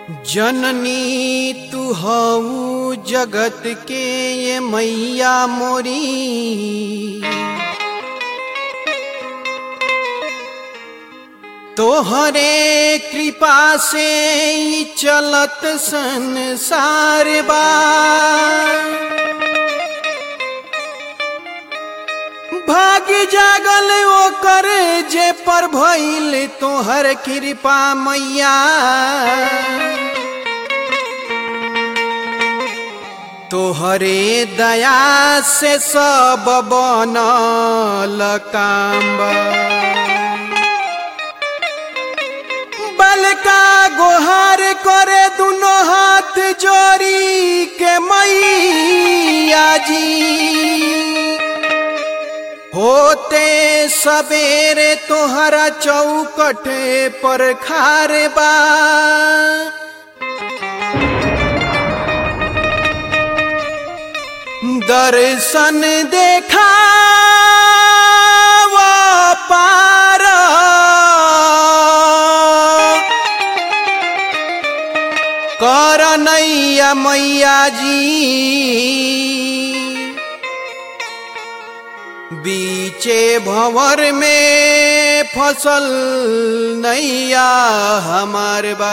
जननी तू हऊ जगत के ये मैया मोरी, तोहरे कृपा से ही चलत संसार बा। भाग्य जागल ओकर जे पर भइल तोहर कृपा मैया, तोहरे दया से सब बनल काम बा। बलका गोहार करे दुनो हाथ जोड़ी के मैया जी, होते सवेरे तोहरा चौकटे पर खार बा। दर्शन देखा वो पार, कर नैया मैया जी, बीचे भंवर में फसल नैया हमार बा।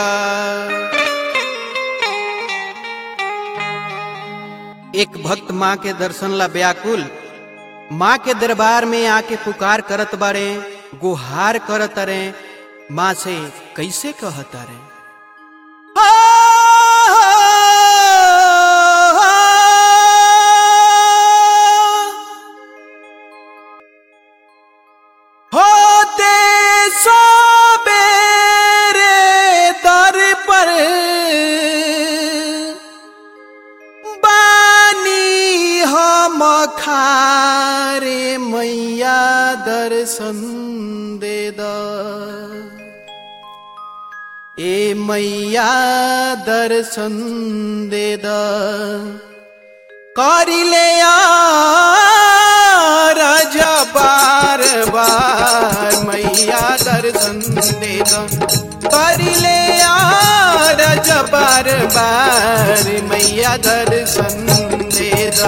एक भक्त माँ के दर्शन ला व्याकुल माँ के दरबार में आके पुकार करत बारे, गुहार करत रे, माँ से कैसे कहता रे। होते सबेरे दर पर बानी हम खारे, मैया दर्शन दे द, ए मैया दर्शन दे द। करी ले रज बार बार, मैया दर्शन दे द। करी ले रज बार बार, मैया दर्शन दे द।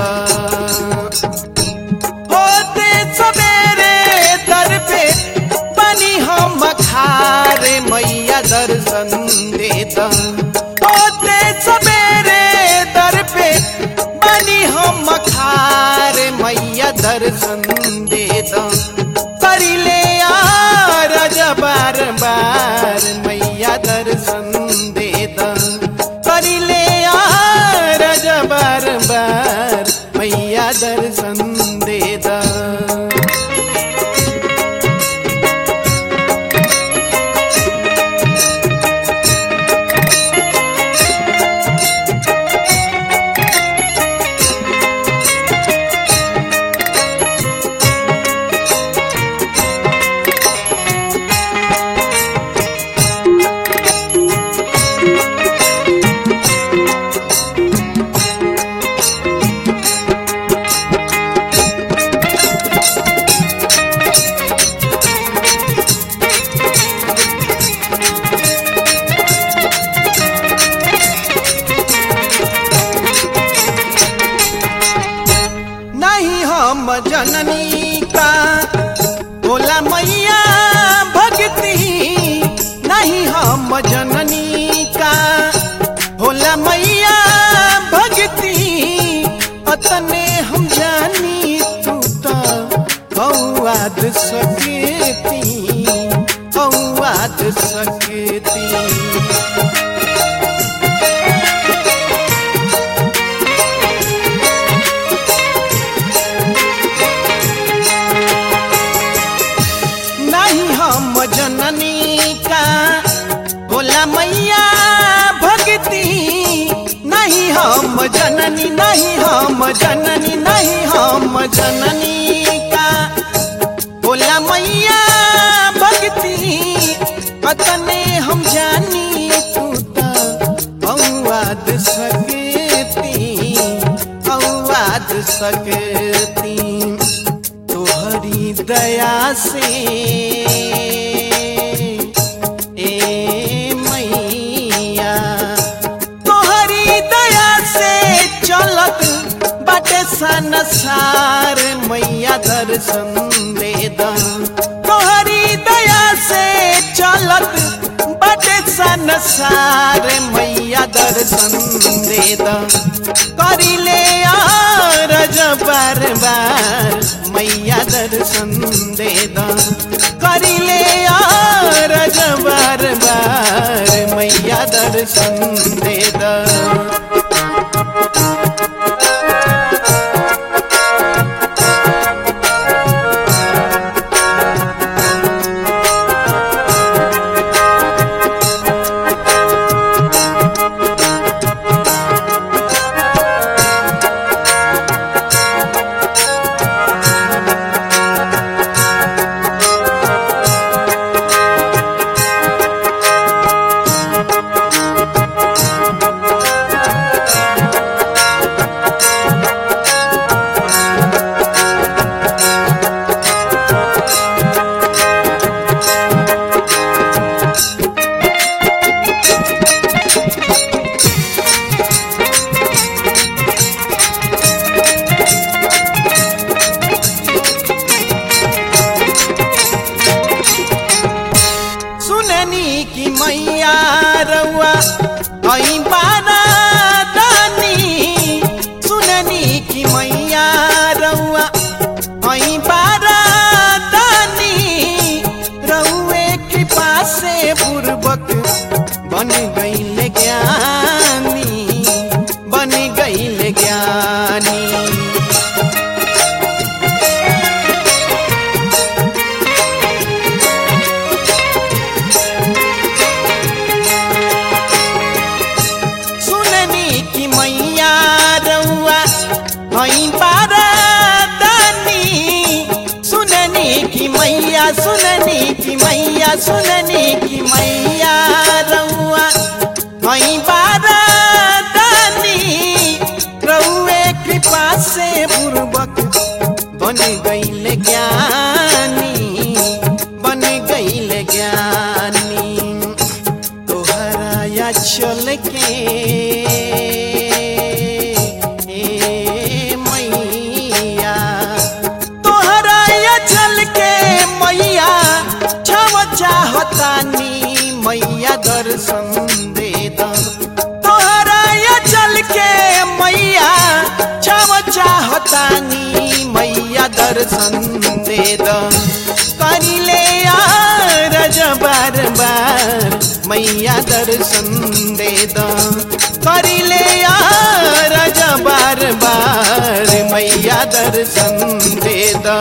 होते सवेरे दर पे बनी हम खारे, मैया दर्शन दे द। होते सवेरे दर पे बनी हम खारे, मैया दर्शन दे द। करी ले रज बार बार, मैया दर्शन दे द। करी ले रज बार बार, मैया दर्शन दे द। जननी का भोला मैया भक्ति, नहीं हम जननी का भोला मैया भक्ति। अतने हम जानी तू तो औवाद सकती, औवाद सकती। जननी का भोला मैया भक्ति, नहीं हम जननी, नहीं हम जननी, नहीं हम जननी का भोला मैया भक्ति। अतने हम जानी तू तो औवाद सकती, औवाद सकती। तोहरी दया से ए मैया संसार मैया दर्शन दे द तोहरी दया से चलत बाटे संसार मैया दर्शन दे द करिले आरज बार बार मैया दर्शन दे द करिले आरज बार बार मैया दर्शन दे द की मैया रउआ आई बारा दानी सुननी की मैया रउआ आई बारा दानी रउए कृपा से पूर्वक बन गईल ज्ञानी बन गईल ज्ञानी हई बारा दानी सुननी की मैया सुननी की मैया सुननी की मैया रउआ हई बारा दानी रउए कृपा से पूर्वक बन गईल ज्ञानी बन गईल ज्ञानी तोहरा या चल के चाहतानी मैया दर्शन दे द तोहरा या चल के मैया छाव चाहतानी मैया दर्शन दे द करिले आरज बार बार मैया दर्शन दे द करिले आरज बार बार मैया दर्शन दे द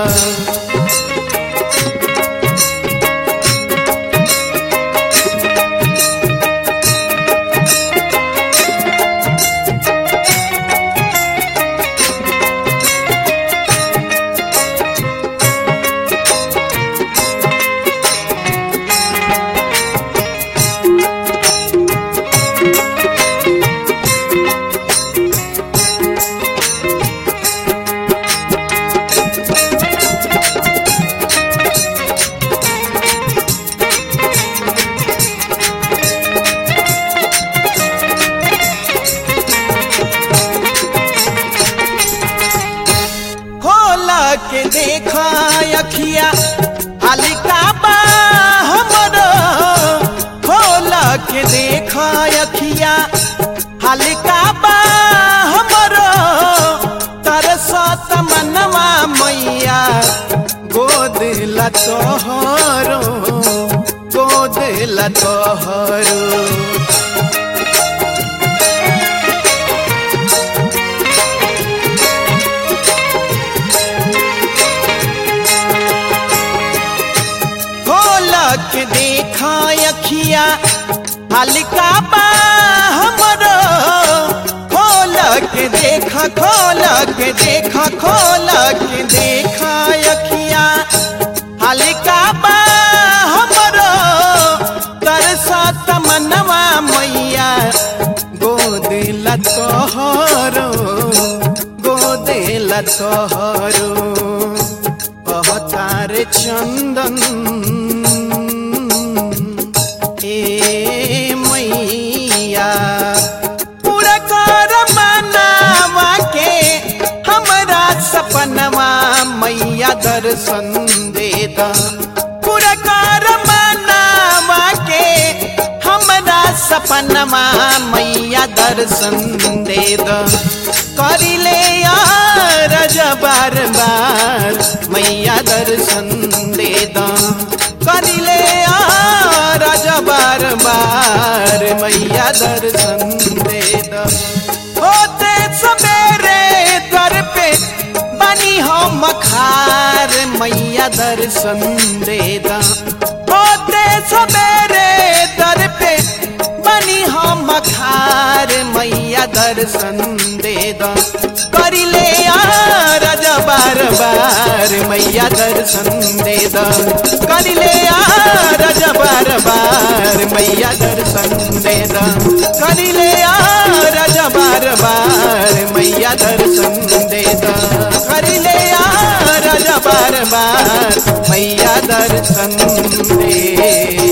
के देखा अखिया हालिका बा हमरो खोल के देखा अखिया हालिका बा हमरो तरसत मनवा मैया गोद ला तोहरो गोद ला तोहरो के देखा अखिया हालिका बा हमरो खोल के देखा खोल के देखा खोल के देखा अखिया हालिका बा हमरो तरसत मनवा मैया गोद ला तोहरो गोद ला तोहरो कहतार चंदन मैया पूरा कर मनावा के हमरा दर्शन दे दा पूरा कर मनावा के हमरा सपनमा मैया दर्शन दे दा करिले यार बार बार मैया दर्शन दे दा करिले यार बार बार मैया दर्शन दे दा होते सवेरे दर पे बनी हो मखार मैया दर्शन दे दा होते सवेरे दर पे बनी हो मखार मैया दर्शन दे दा करिले यार बार बार मैया दर्शन दे दा करिले यार बार बार मैया दर्शन दे दा करिले यार बार बार मैया दर्शन दे दा करिले यार बार बार मैया दर्शन दे